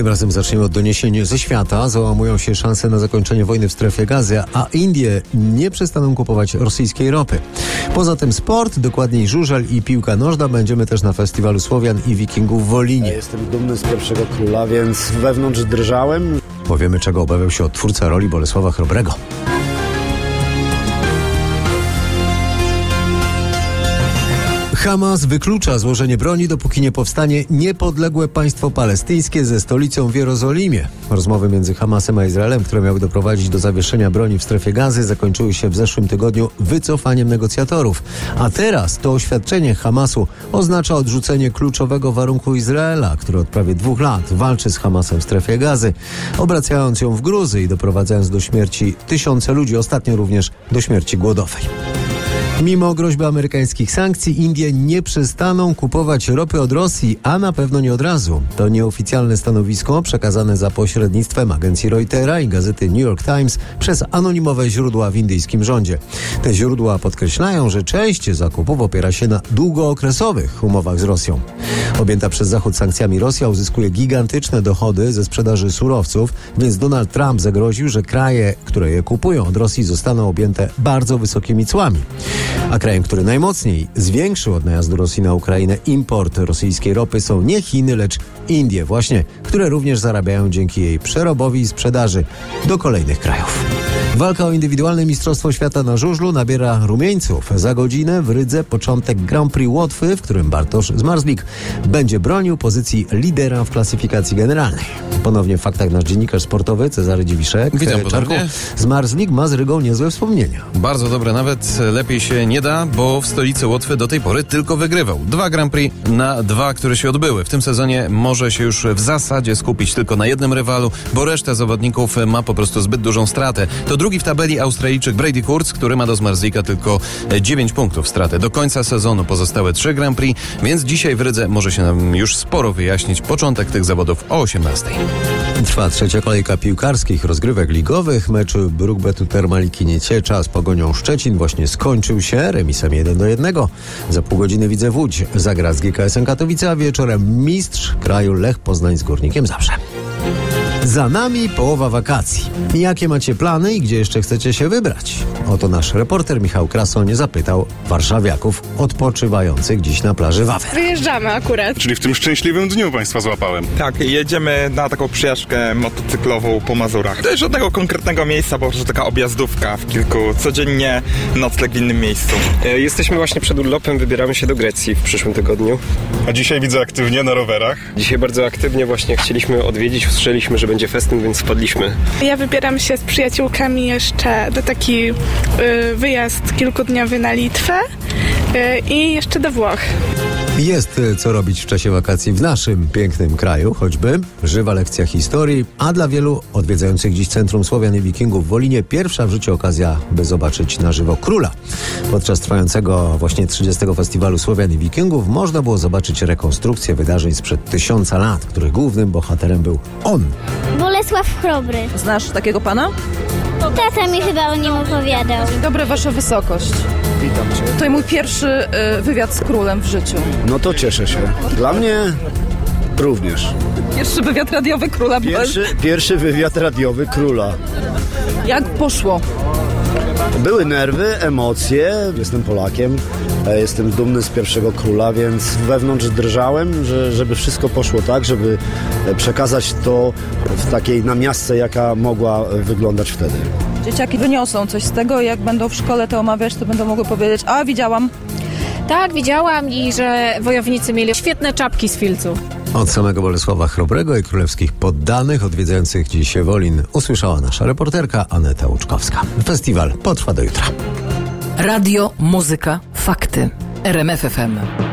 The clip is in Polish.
Tym razem zaczniemy od doniesień ze świata. Załamują się szanse na zakończenie wojny w strefie Gazy, a Indie nie przestaną kupować rosyjskiej ropy. Poza tym sport, dokładniej żużel i piłka nożna. Będziemy też na Festiwalu Słowian i Wikingów w Wolinie. Ja jestem dumny z pierwszego króla, więc wewnątrz drżałem. Powiemy, czego obawiał się twórca roli Bolesława Chrobrego. Hamas wyklucza złożenie broni, dopóki nie powstanie niepodległe państwo palestyńskie ze stolicą w Jerozolimie. Rozmowy między Hamasem a Izraelem, które miały doprowadzić do zawieszenia broni w strefie Gazy, zakończyły się w zeszłym tygodniu wycofaniem negocjatorów. A teraz to oświadczenie Hamasu oznacza odrzucenie kluczowego warunku Izraela, który od prawie 2 lat walczy z Hamasem w strefie Gazy, obracając ją w gruzy i doprowadzając do śmierci tysiące ludzi, ostatnio również do śmierci głodowej. Mimo groźby amerykańskich sankcji, Indie nie przestaną kupować ropy od Rosji, a na pewno nie od razu. To nieoficjalne stanowisko przekazane za pośrednictwem agencji Reutera i gazety New York Times przez anonimowe źródła w indyjskim rządzie. Te źródła podkreślają, że część zakupów opiera się na długookresowych umowach z Rosją. Objęta przez Zachód sankcjami Rosja uzyskuje gigantyczne dochody ze sprzedaży surowców, więc Donald Trump zagroził, że kraje, które je kupują od Rosji, zostaną objęte bardzo wysokimi cłami. A krajem, który najmocniej zwiększył od najazdu Rosji na Ukrainę import rosyjskiej ropy, są nie Chiny, lecz Indie właśnie, które również zarabiają dzięki jej przerobowi i sprzedaży do kolejnych krajów. Walka o indywidualne Mistrzostwo Świata na żużlu nabiera rumieńców. Za godzinę w Rydze początek Grand Prix Łotwy, w którym Bartosz Zmarzlik będzie bronił pozycji lidera w klasyfikacji generalnej. Ponownie w faktach nasz dziennikarz sportowy Cezary Dziwiszek. Witam ponownie. Zmarzlik ma z Rygą niezłe wspomnienia. Bardzo dobre, nawet lepiej się nie da, bo w stolicy Łotwy do tej pory tylko wygrywał. 2 Grand Prix na 2, które się odbyły. W tym sezonie może się już w zasadzie skupić tylko na jednym rywalu, bo reszta zawodników ma po prostu zbyt dużą stratę. To drugi w tabeli Australijczyk Brady Kurz, który ma do Zmarzlika tylko 9 punktów straty. Do końca sezonu pozostałe 3 Grand Prix, więc dzisiaj w Rydze może się nam już sporo wyjaśnić. Początek tych zawodów o 18:00. Trwa trzecia kolejka piłkarskich rozgrywek ligowych. Mecz Bruk-Betu Termaliki Nieciecza z Pogonią Szczecin właśnie skończył się remisem 1-1. Za pół godziny Widzew Łódź zagra z GKS-em Katowice, a wieczorem mistrz kraju Lech Poznań z Górnikiem Zabrze. Za nami połowa wakacji. Jakie macie plany i gdzie jeszcze chcecie się wybrać? Oto nasz reporter Michał Krasoń zapytał warszawiaków odpoczywających dziś na plaży Wawer. Wyjeżdżamy akurat. Czyli w tym szczęśliwym dniu Państwa złapałem. Tak, jedziemy na taką przyjażdżkę motocyklową po Mazurach. To jest żadnego konkretnego miejsca, po prostu taka objazdówka w kilku, codziennie nocleg w innym miejscu. Jesteśmy właśnie przed urlopem, wybieramy się do Grecji w przyszłym tygodniu. A dzisiaj widzę aktywnie na rowerach. Dzisiaj bardzo aktywnie właśnie chcieliśmy odwiedzić, usłyszeliśmy, że będzie festyn, więc wpadliśmy. Ja wybieram się z przyjaciółkami jeszcze do taki wyjazd kilkudniowy na Litwę i jeszcze do Włoch. Jest co robić w czasie wakacji w naszym pięknym kraju, choćby żywa lekcja historii, a dla wielu odwiedzających dziś Centrum Słowian i Wikingów w Wolinie pierwsza w życiu okazja, by zobaczyć na żywo króla. Podczas trwającego właśnie 30. Festiwalu Słowian i Wikingów można było zobaczyć rekonstrukcję wydarzeń sprzed 1000 lat, których głównym bohaterem był on. Bolesław Chrobry. Znasz takiego pana? Tata mi chyba o nim opowiadał. Dzień dobry, wasza wysokość. Witam cię. To mój pierwszy wywiad z królem w życiu. No to cieszę się. Dla mnie również. Pierwszy wywiad radiowy króla. Pierwszy wywiad radiowy króla. Jak poszło? Były nerwy, emocje. Jestem Polakiem. Jestem dumny z pierwszego króla, więc wewnątrz drżałem, żeby wszystko poszło tak, żeby przekazać to w takiej namiastce, jaka mogła wyglądać wtedy. Dzieciaki wyniosą coś z tego, jak będą w szkole to omawiać, to będą mogły powiedzieć: a widziałam. Tak, widziałam i że wojownicy mieli świetne czapki z filcu. Od samego Bolesława Chrobrego i królewskich poddanych odwiedzających dziś Wolin usłyszała nasza reporterka Aneta Łuczkowska. Festiwal potrwa do jutra. Radio, muzyka, fakty. RMF FM.